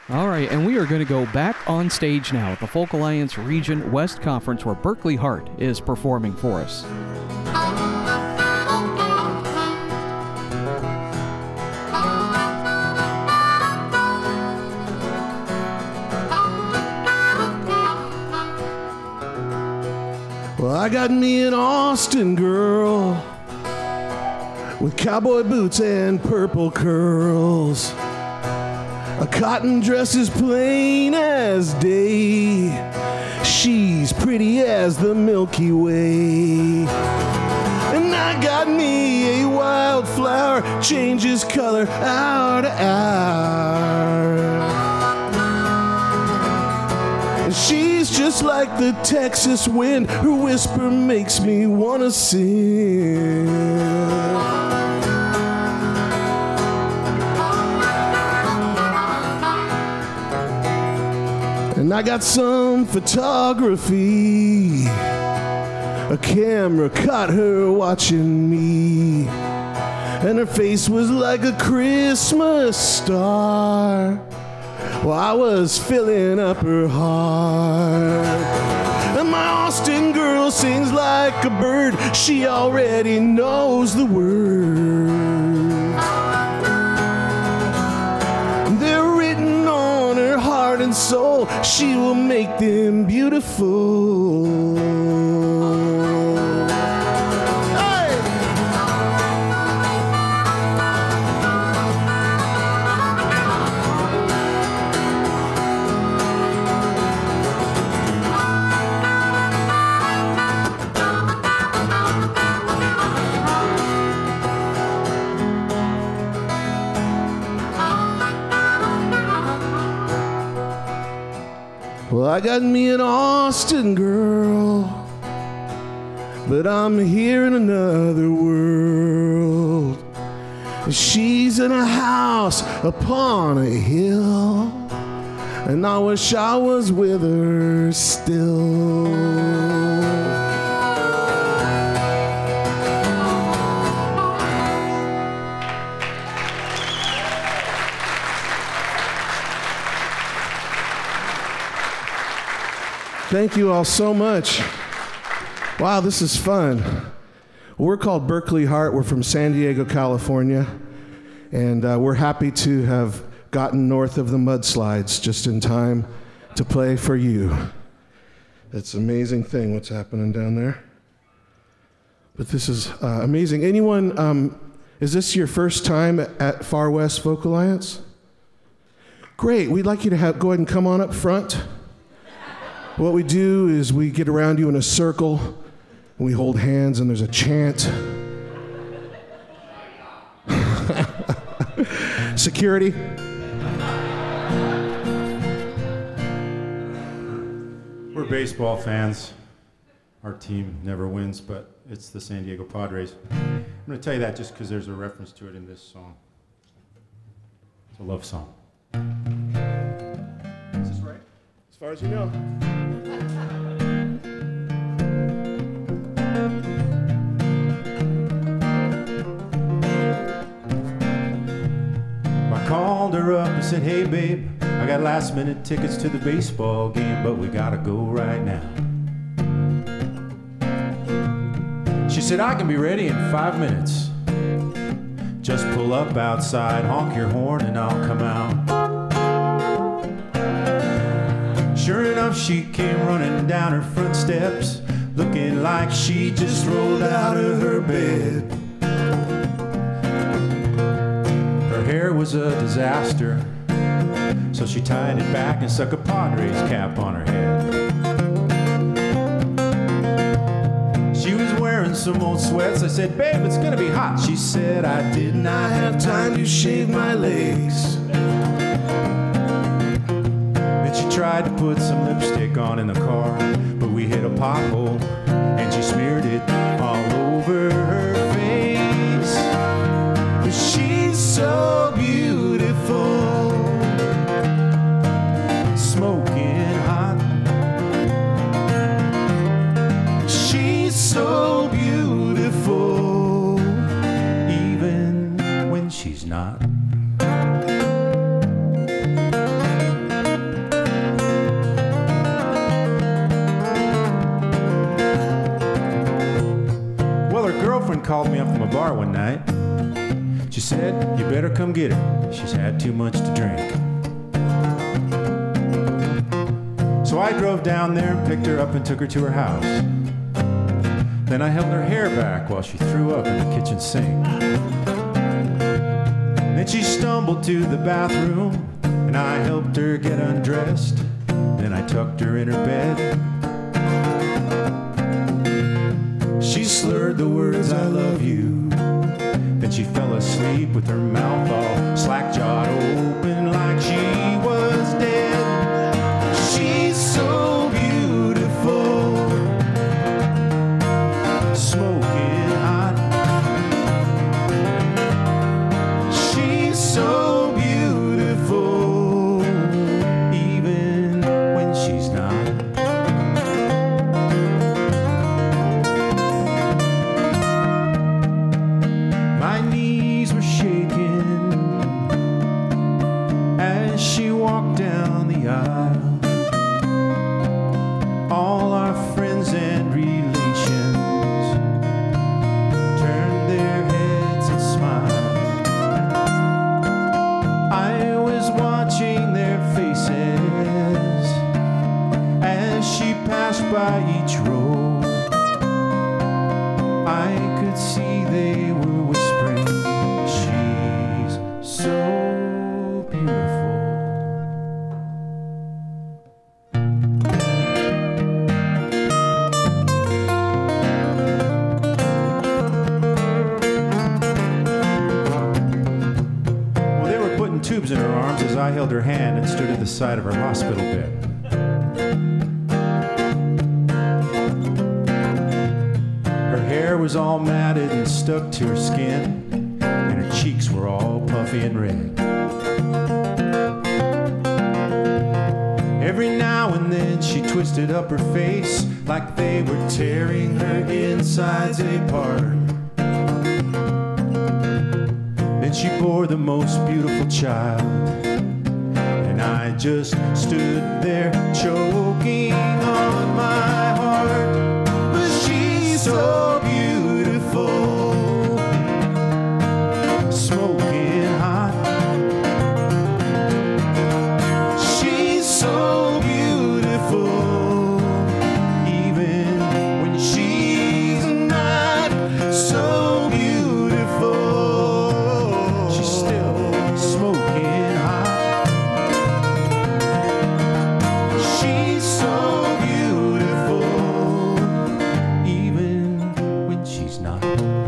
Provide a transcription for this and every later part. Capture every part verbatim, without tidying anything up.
All right, and we are going to go back on stage now at the Folk Alliance Region West Conference where Berkeley Hart is performing for us. Well, I got me an Austin girl with cowboy boots and purple curls. A cotton dress as plain as day. She's pretty as the Milky Way. And I got me a wildflower, changes color hour to hour. And she's just like the Texas wind. Her whisper makes me wanna sing. And I got some photography. A camera caught her watching me. And her face was like a Christmas star while I was filling up her heart. And my Austin girl sings like a bird. She already knows the words. They're written on her heart and soul. She will make them beautiful. Well, I got me an Austin girl, but I'm here in another world. She's in a house upon a hill, and I wish I was with her still. Thank you all so much. Wow, this is fun. We're called Berkeley Hart. We're from San Diego, California. And uh, we're happy to have gotten north of the mudslides just in time to play for you. It's an amazing thing what's happening down there. But this is uh, amazing. Anyone, um, is this your first time at Far West Folk Alliance? Great, we'd like you to have, go ahead and come on up front. What we do is we get around you in a circle, and we hold hands, and there's a chant. Security. We're baseball fans. Our team never wins, but it's the San Diego Padres. I'm going to tell you that just because there's a reference to it in this song. It's a love song. Is this right? As far as you know. I called her up and said, hey babe, I got last minute tickets to the baseball game, but we gotta go right now. She said, I can be ready in five minutes. Just pull up outside, honk your horn, and I'll come out. Sure enough, she came running down her front steps, looking like she just rolled out of her bed. Her hair was a disaster, so she tied it back and stuck a Padres cap on her head. She was wearing some old sweats. I said, babe, it's gonna be hot. She said, I did not have time to shave my legs. Then she tried to put some lipstick on in the car, but we hit a pothole and she smeared it all over her face. But she's so beautiful, smoking hot. She's so beautiful, even when she's not. called me up from a bar one night. She said, you better come get her. She's had too much to drink. So I drove down there and picked her up and took her to her house. Then I held her hair back while she threw up in the kitchen sink. Then she stumbled to the bathroom, and I helped her get undressed. Then I tucked her in her bed. She slurred the words, I love you. Then she fell asleep with her mouth all slack-jawed open like she was dead. She's so beautiful, smoking hot. She's so beautiful, even when she's not. My knees were shaking as she walked down the aisle. All our friends and relations turned their heads and smiled. I was watching their faces as she passed by each row. I could see they were whispering, she's so beautiful. Well, they were putting tubes in her arms as I held her hand and stood at the side of her hospital bed. Her hair was all matted and stuck to her skin, and her cheeks were all puffy and red. Every now and then she twisted up her face like they were tearing her insides apart. Then she bore the most beautiful child, and I just stood there choking on my heart. But she's so beautiful, smoking hot. She's so beautiful, even when she's not so beautiful. She's still smoking hot. She's so beautiful, even when she's not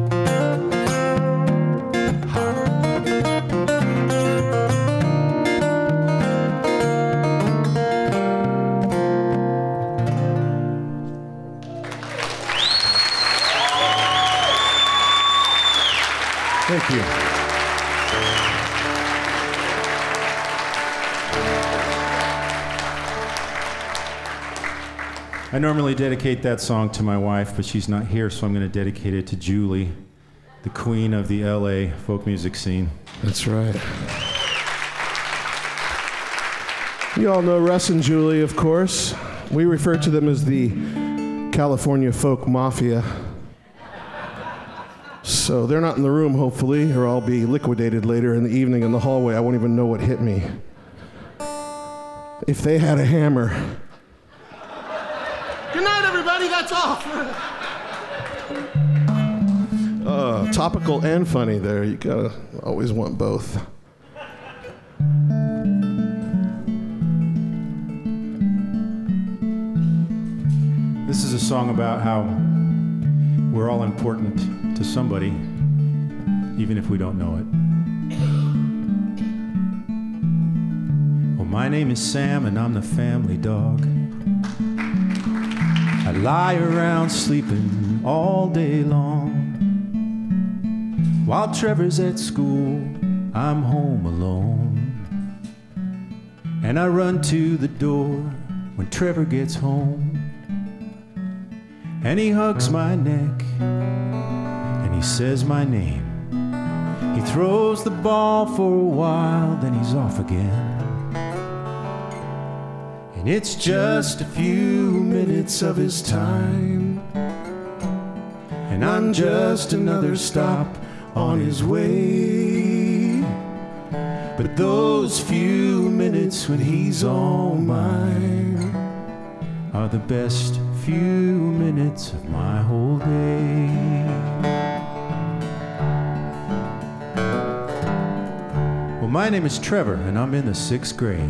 hot. Thank you. I normally dedicate that song to my wife, but she's not here, so I'm going to dedicate it to Julie, the queen of the L A folk music scene. That's right. You all know Russ and Julie, of course. We refer to them as the California Folk Mafia. So they're not in the room, hopefully, or I'll be liquidated later in the evening in the hallway. I won't even know what hit me. If they had a hammer. Good night, everybody. That's off. uh, topical and funny there. You gotta always want both. This is a song about how we're all important to somebody, even if we don't know it. Well, my name is Sam, and I'm the family dog. I lie around sleeping all day long. While Trevor's at school, I'm home alone. And I run to the door when Trevor gets home. And he hugs my neck, and he says my name. He throws the ball for a while, then he's off again. And it's just a few minutes of his time, and I'm just another stop on his way. But those few minutes when he's all mine are the best few minutes of my whole day. Well, my name is Trevor, and I'm in the sixth grade.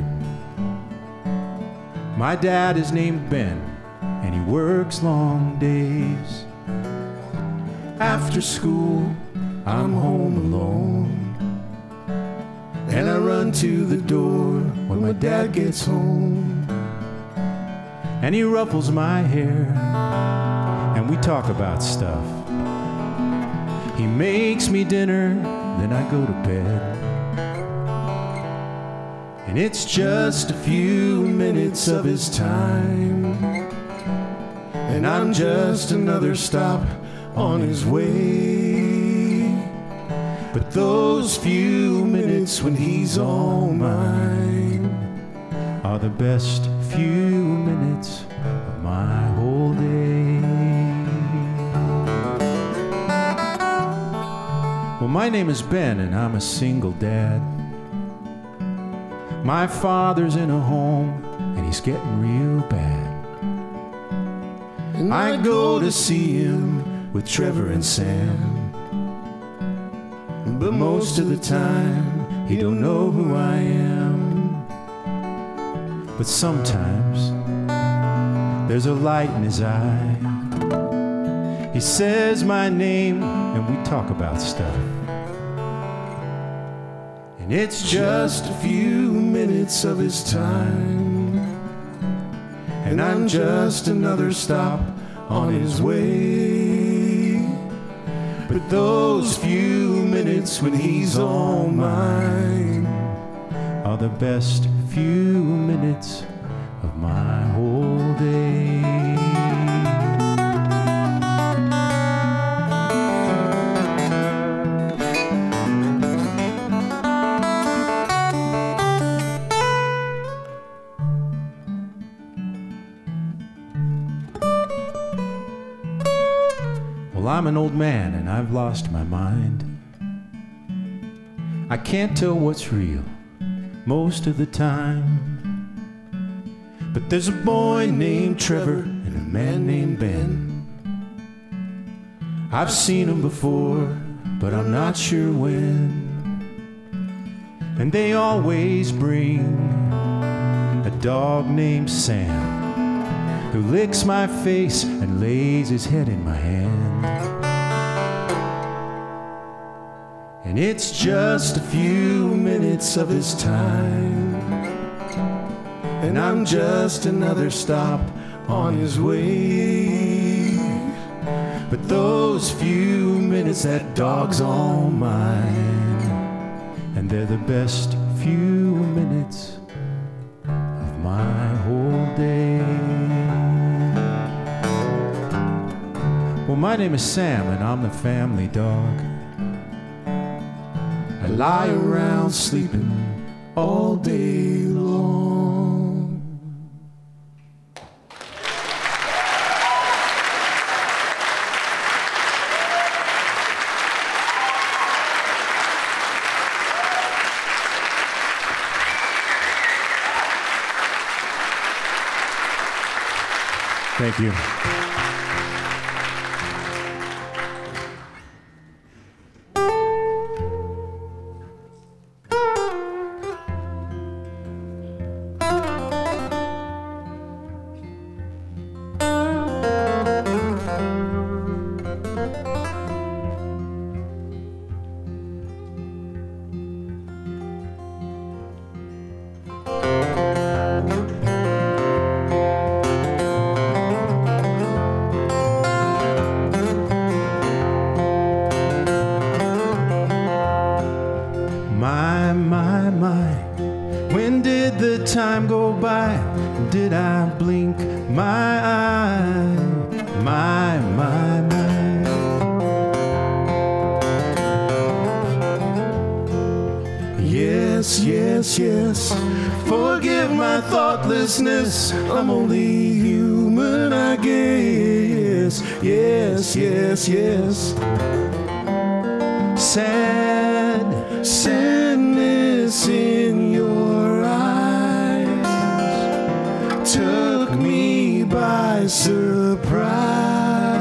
My dad is named Ben, and he works long days. After school, I'm home alone, and I run to the door when my dad gets home. And he ruffles my hair, and we talk about stuff. He makes me dinner, then I go to bed. And it's just a few minutes of his time, and I'm just another stop on his way. But those few minutes when he's all mine are the best few minutes of my whole day. Well, my name is Ben, and I'm a single dad. My father's in a home, and he's getting real bad. And I go to see him with Trevor and Sam, but most of the time he don't know who I am. But sometimes there's a light in his eye. He says my name, and we talk about stuff. And it's just a few minutes of his time, and I'm just another stop on his way. But those few minutes when he's all mine are the best few minutes of my whole day. Well, I'm an old man and I've lost my mind. I can't tell what's real most of the time. But there's a boy named Trevor and a man named Ben. I've seen them before, but I'm not sure when. And they always bring a dog named Sam, who licks my face and lays his head in my hand. And it's just a few minutes of his time, and I'm just another stop on his way. But those few minutes, that dog's all mine, and they're the best few minutes of my whole day. Well, my name is Sam, and I'm the family dog. I lie around sleeping all day long. Thank you. My, my, my, when did the time go by? Did I blink my eye? My, my, my. Yes, yes, yes, forgive my thoughtlessness. I'm only human, I guess. sadness, yes, yes, yes. Sad, sadness in your eyes took me by surprise.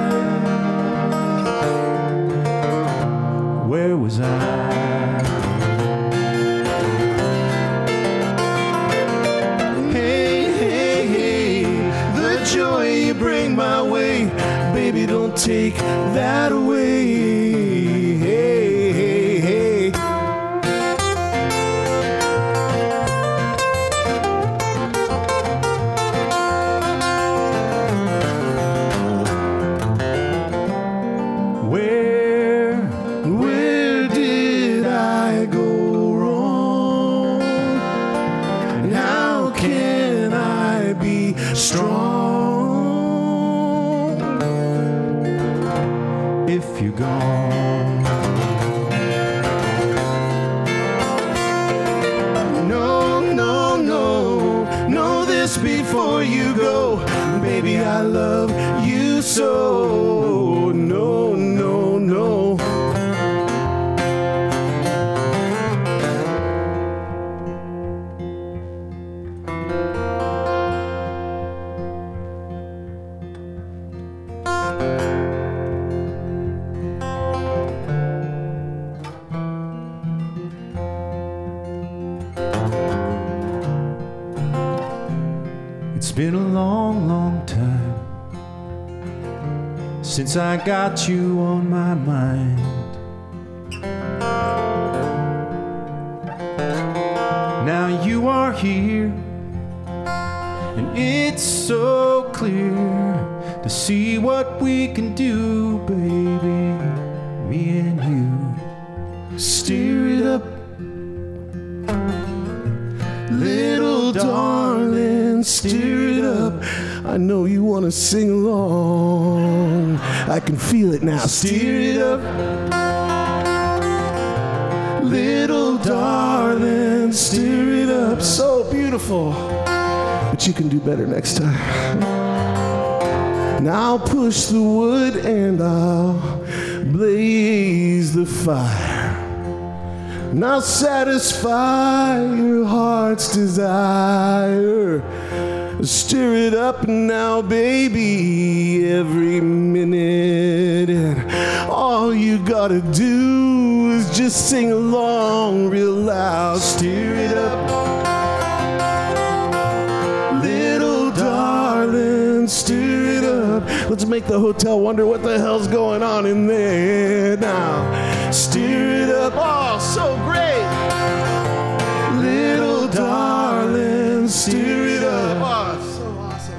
Where was I? Joy you bring my way, baby, don't take that away. Hey, hey, hey. Where, where did I go wrong? And how can I be strong if you're gone? No, no, no, know this before you go, baby, I love you so. No, no, no. It's been a long, long time since I got you on my mind. Now you are here, and it's so clear to see what we can do, baby, me and you. Steer it up, little darling, steer it up. I know you want to sing along. I can feel it now. Steer it up, little darling, steer it up. So beautiful, but you can do better next time. Now I'll push the wood and I'll blaze the fire. And I'll satisfy your heart's desire. Stir it up now, baby, every minute. And all you gotta do is just sing along real loud. Stir it up, little darling, stir it up. Let's make the hotel wonder what the hell's going on in there now. Stir it up, oh, so great. Little darling, stir it up. Oh, so awesome.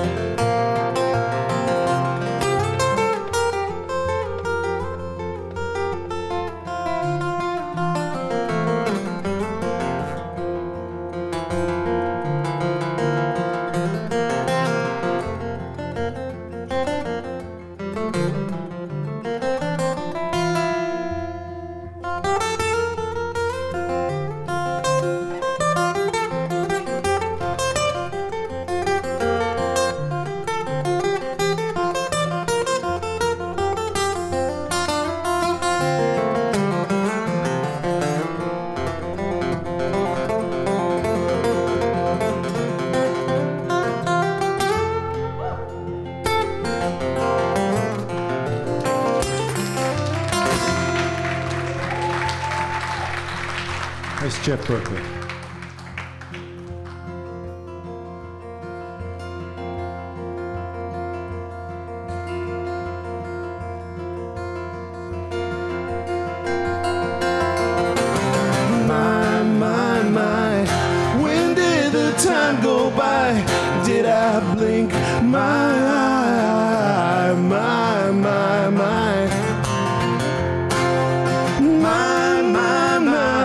That's Jeff Berkley. My, my, my, when did the time go by? Did I blink my eye? My, my, my. My, my, my.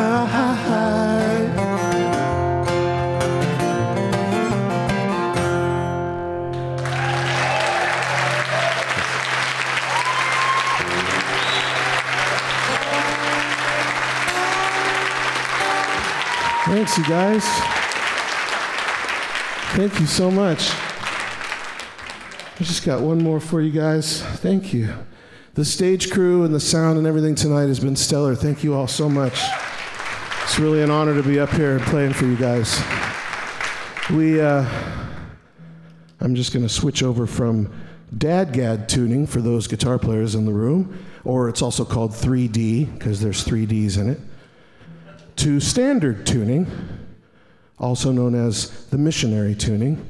Thanks, you guys. Thank you so much. I just got one more for you guys. Thank you. The stage crew and the sound and everything tonight has been stellar. Thank you all so much. It's really an honor to be up here and playing for you guys. We, uh, I'm just going to switch over from Dadgad tuning for those guitar players in the room, or it's also called three D because there's three Ds in it, to standard tuning, also known as the missionary tuning.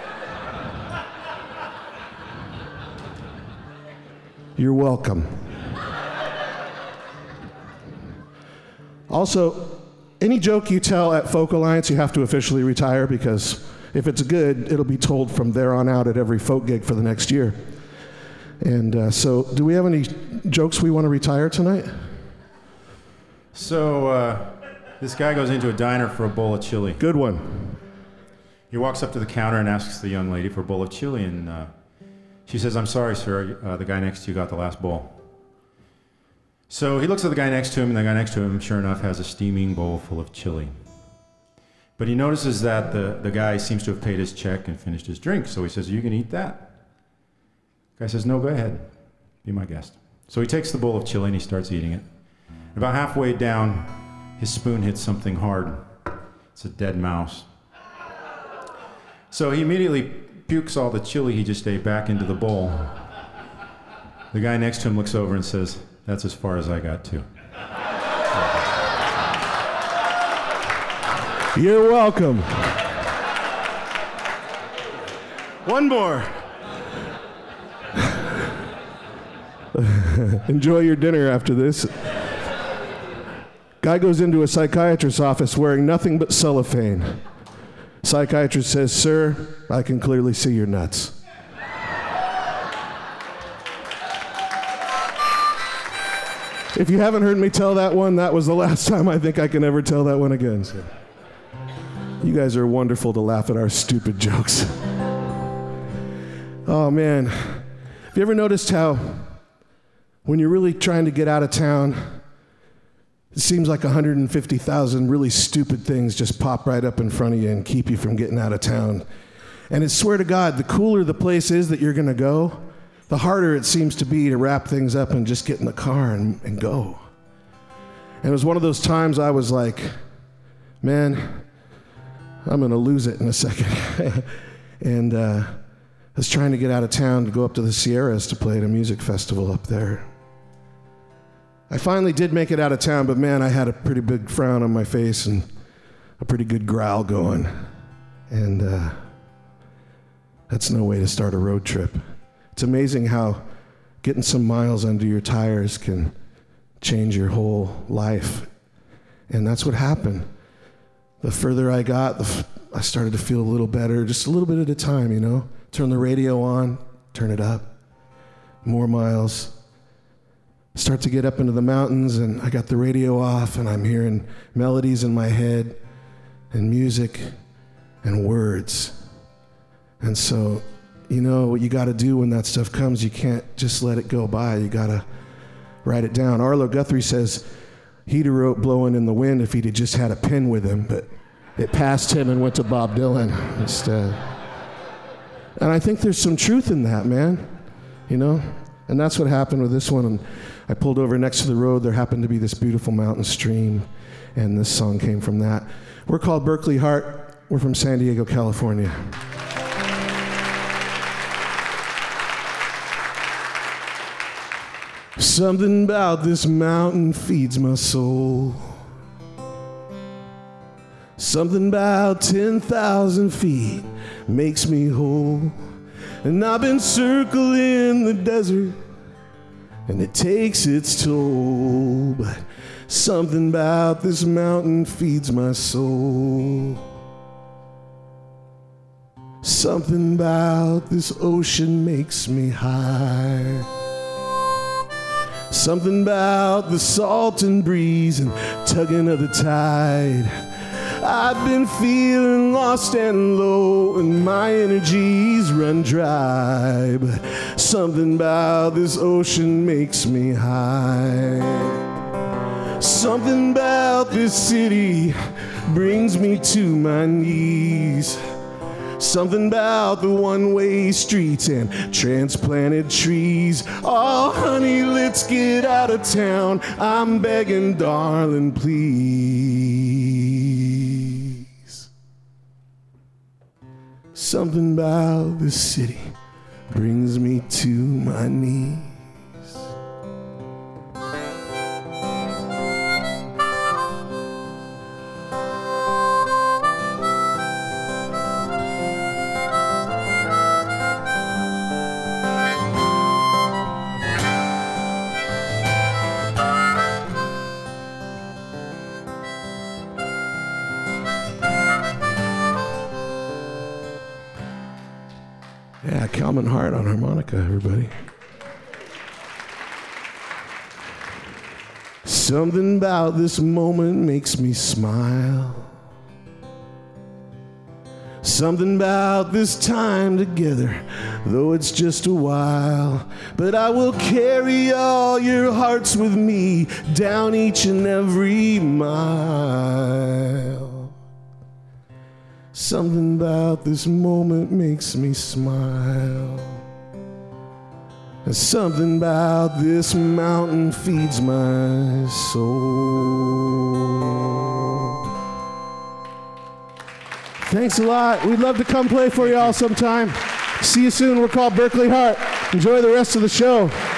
You're welcome. Also, any joke you tell at Folk Alliance, you have to officially retire, because if it's good, it'll be told from there on out at every folk gig for the next year. And uh, so, do we have any jokes we want to retire tonight? So, uh, this guy goes into a diner for a bowl of chili. Good one. He walks up to the counter and asks the young lady for a bowl of chili, and uh, she says, "I'm sorry, sir, uh, the guy next to you got the last bowl." So he looks at the guy next to him, and the guy next to him, sure enough, has a steaming bowl full of chili. But he notices that the, the guy seems to have paid his check and finished his drink, so he says, "You can eat that." The guy says, "No, go ahead. Be my guest." So he takes the bowl of chili and he starts eating it. About halfway down, his spoon hits something hard. It's a dead mouse. So he immediately pukes all the chili he just ate back into the bowl. The guy next to him looks over and says, "That's as far as I got too." You're welcome. One more. Enjoy your dinner after this. Guy goes into a psychiatrist's office wearing nothing but cellophane. Psychiatrist says, "Sir, I can clearly see your nuts." If you haven't heard me tell that one, that was the last time I think I can ever tell that one again. So. You guys are wonderful to laugh at our stupid jokes. Oh, man. Have you ever noticed how when you're really trying to get out of town, it seems like one hundred fifty thousand really stupid things just pop right up in front of you and keep you from getting out of town? And I swear to God, the cooler the place is that you're going to go, the harder it seems to be to wrap things up and just get in the car and, and go. And it was one of those times I was like, man, I'm going to lose it in a second. and uh, I was trying to get out of town to go up to the Sierras to play at a music festival up there. I finally did make it out of town, but man, I had a pretty big frown on my face and a pretty good growl going. And uh, that's no way to start a road trip. It's amazing how getting some miles under your tires can change your whole life. And that's what happened. The further I got, the f- I started to feel a little better, just a little bit at a time, you know? Turn the radio on, turn it up, more miles. Start to get up into the mountains, and I got the radio off, and I'm hearing melodies in my head, and music, and words. And so, you know what you got to do when that stuff comes, you can't just let it go by. You got to write it down. Arlo Guthrie says he'd have wrote "Blowing in the Wind" if he'd have just had a pen with him, but it passed him and went to Bob Dylan instead. And I think there's some truth in that, man, you know? And that's what happened with this one. And I pulled over next to the road. There happened to be this beautiful mountain stream, and this song came from that. We're called Berkeley Heart. We're from San Diego, California. Something about this mountain feeds my soul. Something about ten thousand feet makes me whole. And I've been circling the desert, and it takes its toll. But something about this mountain feeds my soul. Something about this ocean makes me high. Something about the salt and breeze and tugging of the tide. I've been feeling lost and low, and my energies run dry. But something about this ocean makes me high. Something about this city brings me to my knees. Something about the one-way streets and transplanted trees. Oh, honey, let's get out of town. I'm begging, darling, please. Something about this city brings me to my knees. Yeah, Calvin Hart on harmonica, everybody. Something about this moment makes me smile. Something about this time together, though it's just a while. But I will carry all your hearts with me down each and every mile. Something about this moment makes me smile. And something about this mountain feeds my soul. Thanks a lot. We'd love to come play for you all sometime. See you soon. We're called Berkeley Heart. Enjoy the rest of the show.